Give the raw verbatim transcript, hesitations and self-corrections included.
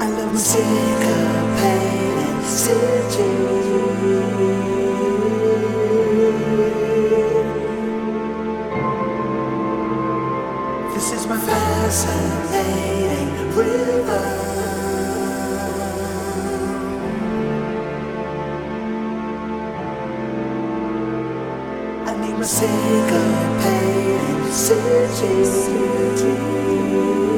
I love my syncopated city. This is my fascinating river. I need my syncopated city.